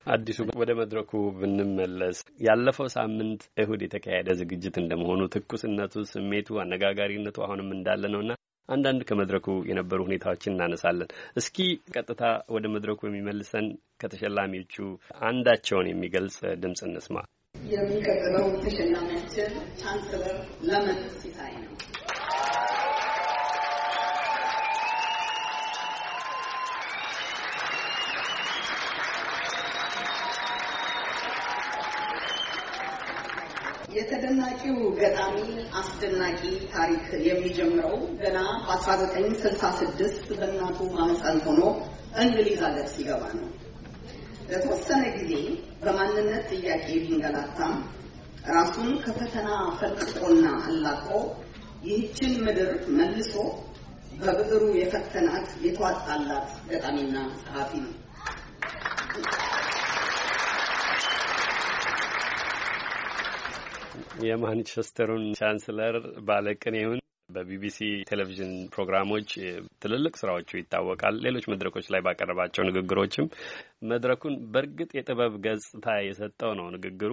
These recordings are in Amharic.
አዲሱ ወደ መድረኩ ብንመለስ ያለፈው ሳምንት እሁድ የተካሄደ ዝግጅት እንደመሆኑ ትኩስነቱ፣ ስሜቱ፣ አነጋጋሪነቱ አሁንም እንዳለ ነውና አንዳንድ ከመድረኩ የነበሩ ሁኔታዎችን እናነሳለን። እስኪ ቀጥታ ወደ መድረኩ የሚመልሰን ከተሸላሚዎቹ አንዳቸውን የሚገልጽ ድምጽ እንስማ። የሚቀጥለው ተሸላሚያችን ቻንስለር ለመን ሲሳይ ነው። የተደናቂው ገጣሚ አስደናቂ ታሪክ የሚጀምረው ገና በ1966 በእናቱ ማህፀን ሆኖ እንግሊዝ ሀገር ሲገባ ነው። ለተወሰነ ጊዜ በማንነት ጥያቄ ቢንገላታም ራሱን ከፈተና ፈልቅቆና አላቆ ይህችን ምድር መልሶ በብዕሩ የፈተናት የተዋጣላት ገጣሚና ጸሐፊ ነው። የማንቸስተሩን ቻንስለር ባለቅኔውን በቢቢሲ ቴሌቪዥን ፕሮግራሞች ትልልቅ ስራዎቹ ይታወቃል። ሌሎች መድረኮች ላይ ባቀረባቸው ንግግሮችም መድረኩን በእርግጥ የጥበብ ገጽታ የሰጠው ነው ንግግሩ።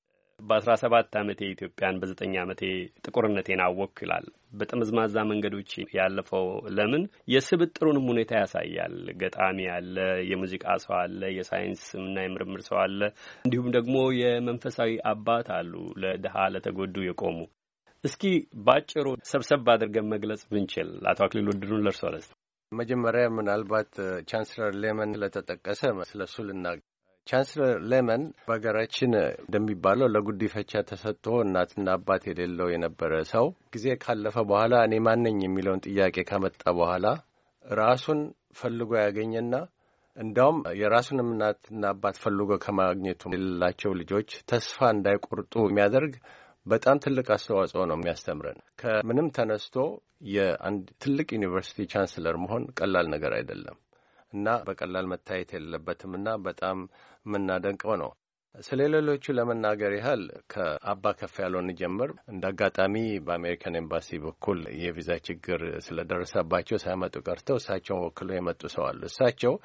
በ17 ዓመቴ ኢትዮጵያን በ9 ዓመቴ ጥቁርነቴን አወቅኩ ይላል። በጠመዝማዛ መንገዶች ያለፈው ለምን የስብጥሩንም ሁኔታ ያሳያል። ገጣሚ አለ፣ የሙዚቃ ሰው አለ፣ የሳይንስና የምርምር ሰው አለ፣ እንዲሁም ደግሞ የመንፈሳዊ አባት አሉ፣ ለድሃ ለተጎዱ የቆሙ። እስኪ ባጭሩ ሰብሰብ አድርገን መግለጽ ብንችል አቶ አክሊሉ ድሩን ለርሶ ለስ መጀመሪያ ምናልባት ቻንስለር ሌመን ለተጠቀሰ ስለሱ ልናገር። ቻንስለር ሌመን በሀገራችን እንደሚባለው ለጉዲፈቻ ተሰጥቶ እናትና አባት የሌለው የነበረ ሰው ጊዜ ካለፈ በኋላ እኔ ማነኝ የሚለውን ጥያቄ ካመጣ በኋላ ራሱን ፈልጎ ያገኘና እንዳውም የራሱንም እናትና አባት ፈልጎ ከማግኘቱ የሌላቸው ልጆች ተስፋ እንዳይቆርጡ የሚያደርግ በጣም ትልቅ አስተዋጽኦ ነው የሚያስተምረን። ከምንም ተነስቶ የአንድ ትልቅ ዩኒቨርሲቲ ቻንስለር መሆን ቀላል ነገር አይደለም እና በቀላል መታየት የሌለበትምና በጣም የምናደንቀው ነው። ስለ ሌሎቹ ለመናገር ያህል ከአባ ከፍ ያለው እንጀምር። እንደ አጋጣሚ በአሜሪካን ኤምባሲ በኩል የቪዛ ችግር ስለደረሰባቸው ሳይመጡ ቀርተው እሳቸውን ወክለው የመጡ ሰው አሉ። እሳቸው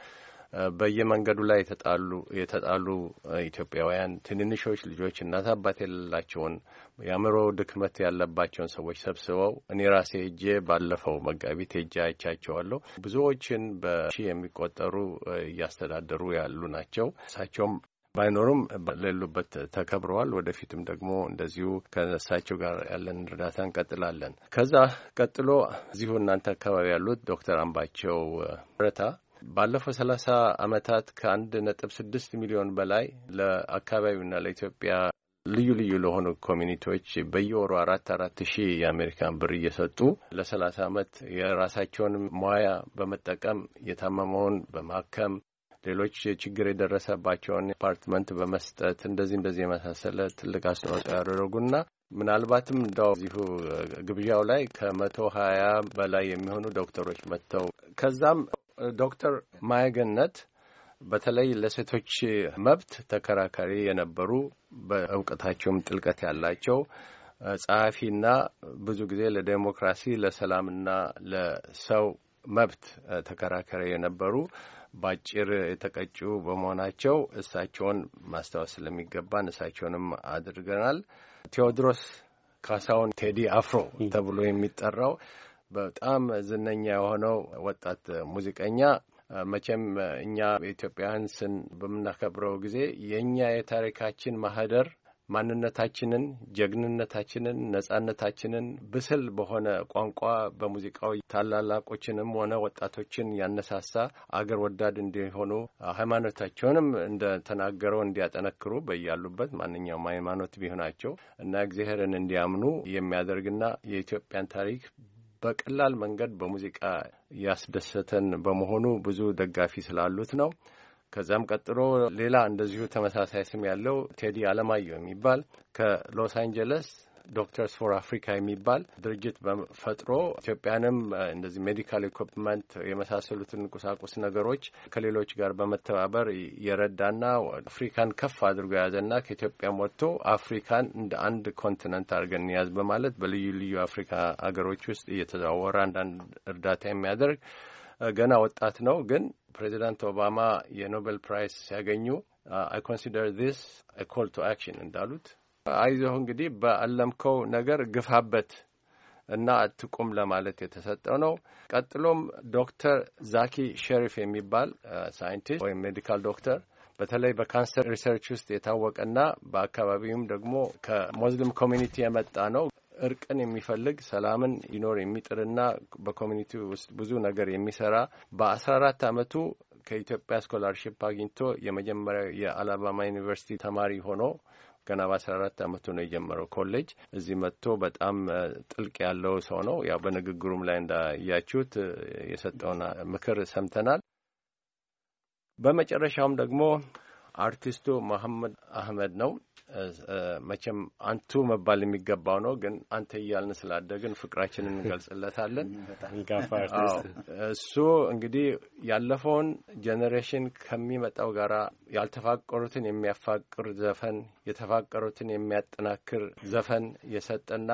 በየመንገዱ ላይ የተጣሉ ኢትዮጵያውያን ትንንሾች ልጆች እናት አባት የሌላቸውን የአእምሮ ድክመት ያለባቸውን ሰዎች ሰብስበው እኔ ራሴ ሄጄ ባለፈው መጋቢት ሄጄ አይቻቸዋለሁ። ብዙዎችን በሺህ የሚቆጠሩ እያስተዳደሩ ያሉ ናቸው። እሳቸውም ባይኖሩም ሌሉበት ተከብረዋል። ወደፊትም ደግሞ እንደዚሁ ከእሳቸው ጋር ያለን እርዳታ እንቀጥላለን። ከዛ ቀጥሎ እዚሁ እናንተ አካባቢ ያሉት ዶክተር አምባቸው ረታ ባለፈው 30 ዓመታት ከ1.6 ሚሊዮን በላይ ለአካባቢውና ለኢትዮጵያ ልዩ ልዩ ለሆኑ ኮሚኒቲዎች በየወሩ 4 ሺህ የአሜሪካን ብር እየሰጡ ለ30 ዓመት የራሳቸውን ሙያ በመጠቀም የታመመውን በማከም ሌሎች ችግር የደረሰባቸውን አፓርትመንት በመስጠት እንደዚህ የመሳሰለ ትልቅ አስተዋጽኦ ያደረጉና ምናልባትም እንደው እዚሁ ግብዣው ላይ ከ120 በላይ የሚሆኑ ዶክተሮች መጥተው ከዛም ዶክተር ማየገነት በተለይ ለሴቶች መብት ተከራካሪ የነበሩ በእውቀታቸውም ጥልቀት ያላቸው ጸሐፊና ብዙ ጊዜ ለዲሞክራሲ ለሰላምና ለሰው መብት ተከራካሪ የነበሩ ባጭር የተቀጩ በመሆናቸው እሳቸውን ማስታወስ ስለሚገባን እሳቸውንም አድርገናል። ቴዎድሮስ ካሳሁን ቴዲ አፍሮ ተብሎ የሚጠራው በጣም ዝነኛ የሆነው ወጣት ሙዚቀኛ መቼም እኛ ኢትዮጵያውያን በምናከብረው ጊዜ የኛ የታሪካችን ማህደር ማንነታችንን፣ ጀግንነታችንን፣ ነጻነታችንን ብስል በሆነ ቋንቋ በሙዚቃው ታላላቆችንም ሆነ ወጣቶችን ያነሳሳ አገር ወዳድ እንዲሆኑ ሃይማኖታቸውንም እንደ ተናገረው እንዲያጠነክሩ በያሉበት ማንኛውም ሃይማኖት ቢሆናቸው እና እግዚአብሔርን እንዲያምኑ የሚያደርግና የኢትዮጵያን ታሪክ በቀላል መንገድ በሙዚቃ ያስደሰተን በመሆኑ ብዙ ደጋፊ ስላሉት ነው። ከዛም ቀጥሎ ሌላ እንደዚሁ ተመሳሳይ ስም ያለው ቴዲ አለማየሁ የሚባል ከሎስ አንጀለስ ዶክተርስ ፎር አፍሪካ የሚባል ድርጅት በፈጥሮ ኢትዮጵያንም እንደዚህ ሜዲካል ኢኩፕመንት የመሳሰሉትን ቁሳቁስ ነገሮች ከሌሎች ጋር በመተባበር የረዳና አፍሪካን ከፍ አድርጎ ያዘና ከኢትዮጵያም ወጥቶ አፍሪካን እንደ አንድ ኮንቲነንት አድርገን ያዝ በማለት በልዩ ልዩ አፍሪካ አገሮች ውስጥ እየተዘዋወረ አንዳንድ እርዳታ የሚያደርግ ገና ወጣት ነው። ግን ፕሬዚዳንት ኦባማ የኖቤል ፕራይስ ሲያገኙ I consider this a call to action እንዳሉት አይዞህ እንግዲህ በአለምከው ነገር ግፋበት እና አትቁም ለማለት የተሰጠው ነው። ቀጥሎም ዶክተር ዛኪ ሸሪፍ የሚባል ሳይንቲስት ወይም ሜዲካል ዶክተር በተለይ በካንሰር ሪሰርች ውስጥ የታወቀና በአካባቢውም ደግሞ ከሙስሊም ኮሚኒቲ የመጣ ነው። እርቅን የሚፈልግ ሰላምን ይኖር የሚጥርና በኮሚኒቲ ውስጥ ብዙ ነገር የሚሰራ በ14 አመቱ ከኢትዮጵያ ስኮላርሺፕ አግኝቶ የመጀመሪያው የአላባማ ዩኒቨርሲቲ ተማሪ ሆኖ ገና በ14 አመቱ ነው የጀመረው ኮሌጅ። እዚህ መጥቶ በጣም ጥልቅ ያለው ሰው ነው። ያው በንግግሩም ላይ እንዳያችሁት የሰጠውን ምክር ሰምተናል። በመጨረሻውም ደግሞ አርቲስቱ መሐመድ አህመድ ነው። መቼም አንቱ መባል የሚገባው ነው፣ ግን አንተ እያልን ስላደግን ፍቅራችንን እንገልጽለታለን። እሱ እንግዲህ ያለፈውን ጄኔሬሽን ከሚመጣው ጋራ ያልተፋቀሩትን የሚያፋቅር ዘፈን፣ የተፋቀሩትን የሚያጠናክር ዘፈን የሰጠና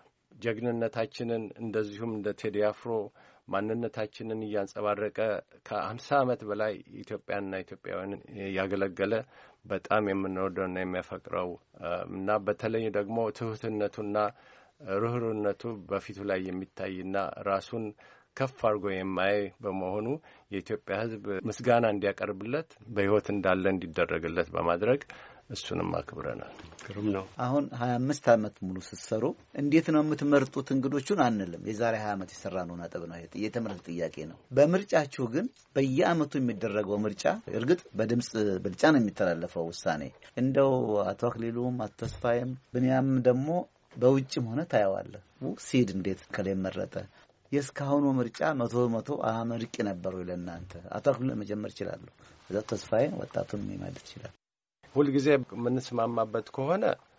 ጀግንነታችንን እንደዚሁም እንደ ቴዲ አፍሮ ማንነታችንን እያንጸባረቀ ከ50 አመት በላይ ኢትዮጵያንና ኢትዮጵያውያንን ያገለገለ በጣም የምንወደውና የሚያፈቅረው እና በተለይ ደግሞ ትሁትነቱና ርህሩህነቱ በፊቱ ላይ የሚታይና ራሱን ከፍ አድርጎ የማይ በመሆኑ የኢትዮጵያ ሕዝብ ምስጋና እንዲያቀርብለት በህይወት እንዳለ እንዲደረግለት በማድረግ እሱንም አክብረናል። ግሩም ነው። አሁን 25 አመት ሙሉ ስትሰሩ እንዴት ነው የምትመርጡት እንግዶቹን አንልም። የዛሬ 20 አመት የሰራነው ነጥብ ነው። ይሄ የተመረጠ ጥያቄ ነው። በምርጫችሁ ግን በየአመቱ የሚደረገው ምርጫ እርግጥ በድምጽ ብልጫ ነው የሚተላለፈው ውሳኔ። እንደው አቶ አክሊሉም አቶ ተስፋዬም ብንያም ደግሞ በውጭም ሆነ ታያዋለህ ሲድ እንዴት ከላይ መረጠ የስካሁኑ ምርጫ 100% አመርቂ ነበሩ ለእናንተ? አቶ አክሊሉ መጀመር ይችላል። እዛ ተስፋዬ ወጣቱን ማለት ይችላል። ሁሉ ጊዜ የምንስማማበት ከሆነ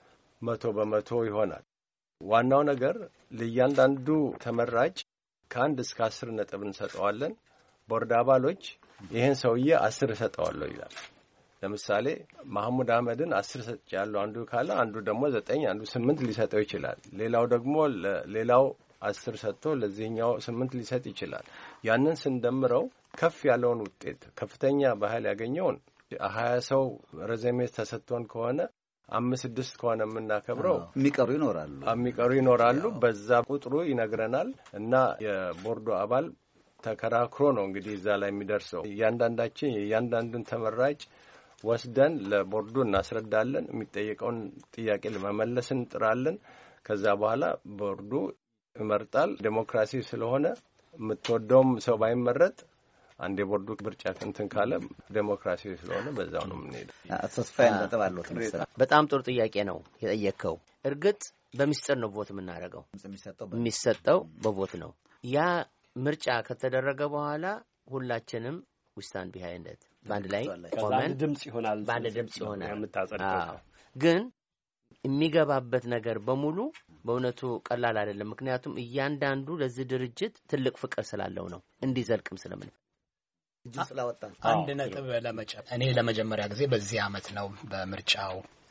100% ይሆናል። ዋናው ነገር ለእያንዳንዱ ተመራጭ ከ1 እስከ 10 ነጥብ እንሰጠዋለን። ቦርድ አባሎች ይሄን ሰውዬ 10 ሰጠዋለሁ ይላል። ለምሳሌ መሐሙድ አህመድን 10 ሰጥቻለሁ አንዱ ካለ አንዱ ደግሞ 9 አንዱ 8 ሊሰጠው ይችላል። ሌላው ደግሞ ሌላው 10 ሰጥቶ ለዚህኛው 8 ሊሰጥ ይችላል። ያንን ስንደምረው ከፍ ያለውን ውጤት ከፍተኛ ባህል ያገኘውን 20 ሰው ረዘሜ ተሰጥቶን ከሆነ 5-6 ከሆነ የምናከብረው የሚቀሩ ይኖራሉ። በዛ ቁጥሩ ይነግረናል እና የቦርዱ አባል ተከራክሮ ነው እንግዲህ እዛ ላይ የሚደርሰው። እያንዳንዳችን የእያንዳንዱን ተመራጭ ወስደን ለቦርዱ እናስረዳለን። የሚጠየቀውን ጥያቄ ለመመለስ እንጥራለን። ከዛ በኋላ ቦርዱ ይመርጣል። ዴሞክራሲ ስለሆነ የምትወደውም ሰው ባይመረጥ አንድ የቦርዱ ምርጫ እንትን ካለ ዴሞክራሲ ስለሆነ በዛው ነው የምንሄደው። ተስፋዬ እንደተባለው በጣም ጥሩ ጥያቄ ነው የጠየቀው። እርግጥ በሚስጥር ነው ቮት የምናደርገው። የሚሰጠው በቮት ነው። ያ ምርጫ ከተደረገ በኋላ ሁላችንም ዊስታንድ ቢሃይንድ ኢት ባንድ ላይ ቆመን ድምጽ ይሆናል። ባንድ ድምጽ ይሆናል የምታጸድቀው። ግን የሚገባበት ነገር በሙሉ በእውነቱ ቀላል አይደለም። ምክንያቱም እያንዳንዱ ለዚህ ድርጅት ትልቅ ፍቅር ስላለው ነው እንዲዘልቅም ስለምን አንድ ነጥብ ለመጨመር እኔ ለመጀመሪያ ጊዜ በዚህ አመት ነው በምርጫው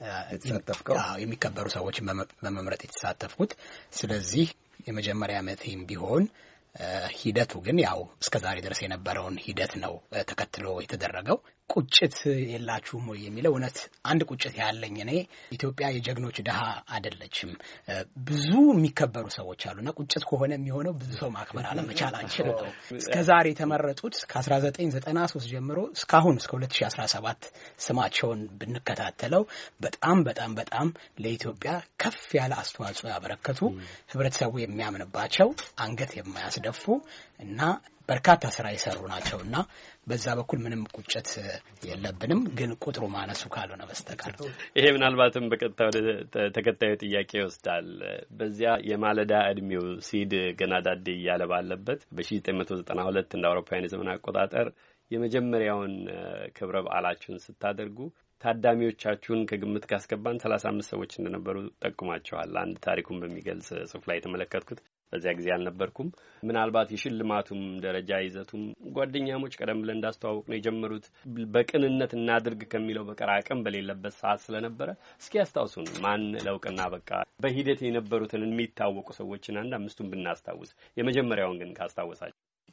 የሚከበሩ ሰዎች በመምረጥ የተሳተፍኩት። ስለዚህ የመጀመሪያ አመቴም ቢሆን ሂደቱ ግን ያው እስከዛሬ ድረስ የነበረውን ሂደት ነው ተከትሎ የተደረገው። ቁጭት የላችሁም ወይ የሚለው እውነት አንድ ቁጭት ያለኝ እኔ ኢትዮጵያ የጀግኖች ደሃ አይደለችም። ብዙ የሚከበሩ ሰዎች አሉና ቁጭት ከሆነ የሚሆነው ብዙ ሰው ማክበር አለመቻላችን ነው። እስከዛሬ የተመረጡት ከ1993 ጀምሮ እስካሁን እስከ 2017 ስማቸውን ብንከታተለው በጣም በጣም በጣም ለኢትዮጵያ ከፍ ያለ አስተዋጽኦ ያበረከቱ ህብረተሰቡ የሚያምንባቸው አንገት የማያስደፉ እና በርካታ ስራ የሰሩ ናቸውና በዛ በኩል ምንም ቁጭት የለብንም። ግን ቁጥሩ ማነሱ ካልሆነ በስተቀር ይሄ ምናልባትም በቀጥታ ወደ ተከታዩ ጥያቄ ይወስዳል። በዚያ የማለዳ እድሜው ሲድ ገና ዳዴ እያለ ባለበት በ1992 እንደ አውሮፓውያን የዘመን አቆጣጠር የመጀመሪያውን ክብረ በዓላችሁን ስታደርጉ ታዳሚዎቻችሁን ከግምት ካስገባን 35 ሰዎች እንደነበሩ ጠቁማቸዋል። አንድ ታሪኩን በሚገልጽ ጽሑፍ ላይ የተመለከትኩት በዚያ ጊዜ አልነበርኩም። ምናልባት የሽልማቱም ደረጃ ይዘቱም ጓደኛሞች ቀደም ብለን እንዳስተዋወቅ ነው የጀመሩት በቅንነት እናድርግ ከሚለው በቀር አቅም በሌለበት ሰዓት ስለነበረ እስኪ ያስታውሱን። ማን ለውቅና በቃ በሂደት የነበሩትን የሚታወቁ ሰዎችን አንድ አምስቱን ብናስታውስ፣ የመጀመሪያውን ግን ካስታወሳችሁ።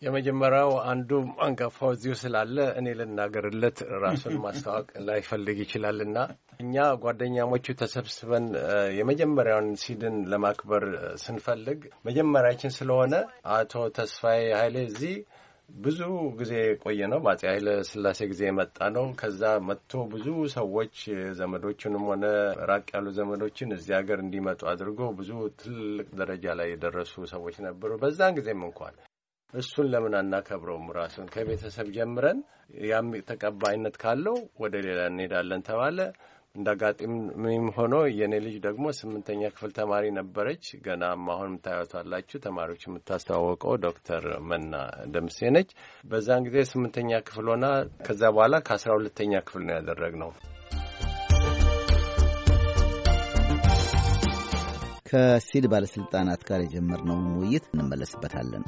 የመጀመሪያው አንዱ አንጋፋው እዚሁ ስላለ እኔ ልናገርለት ራሱን ማስተዋወቅ ላይፈልግ ይችላልና እኛ ጓደኛሞቹ ተሰብስበን የመጀመሪያውን ሲድን ለማክበር ስንፈልግ መጀመሪያችን ስለሆነ አቶ ተስፋዬ ኃይሌ እዚህ ብዙ ጊዜ ቆየ ነው። አፄ ኃይለ ሥላሴ ጊዜ የመጣ ነው። ከዛ መጥቶ ብዙ ሰዎች ዘመዶችንም ሆነ ራቅ ያሉ ዘመዶችን እዚህ ሀገር እንዲመጡ አድርጎ ብዙ ትልቅ ደረጃ ላይ የደረሱ ሰዎች ነበሩ። በዛን ጊዜም እንኳን እሱን ለምን አናከብረውም? ራሱን ከቤተሰብ ጀምረን ያም ተቀባይነት ካለው ወደ ሌላ እንሄዳለን ተባለ። እንዳጋጣሚም ሆኖ የኔ ልጅ ደግሞ 8ኛ ክፍል ተማሪ ነበረች። ገና አሁን ታያቷላችሁ ተማሪዎች የምታስተዋወቀው ዶክተር መና ደምሴ ነች። በዛን ጊዜ 8ኛ ክፍል ሆና ከዛ በኋላ ከ12ኛ ክፍል ነው ያደረግነው። ከሲድ ባለስልጣናት ጋር የጀመርነውን ውይይት እንመለስበታለን።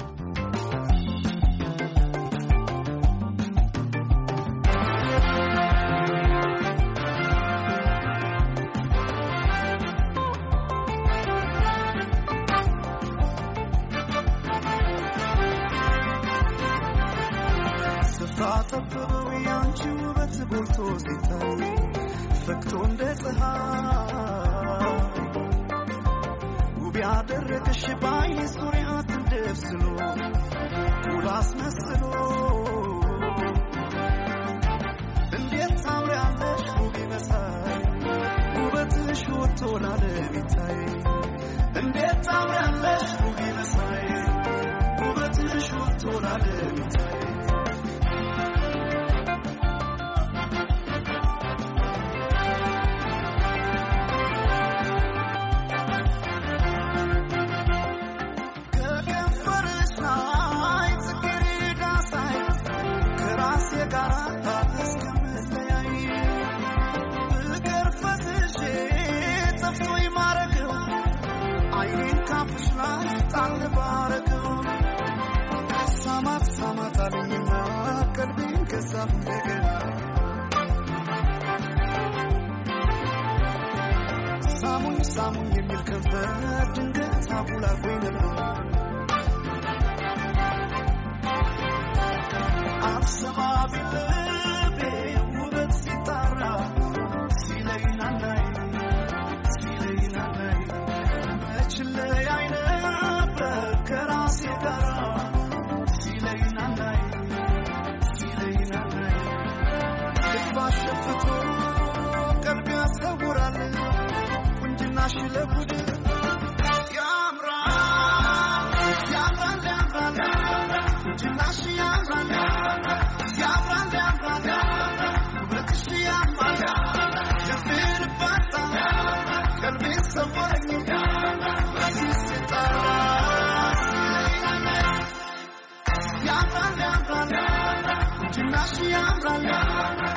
She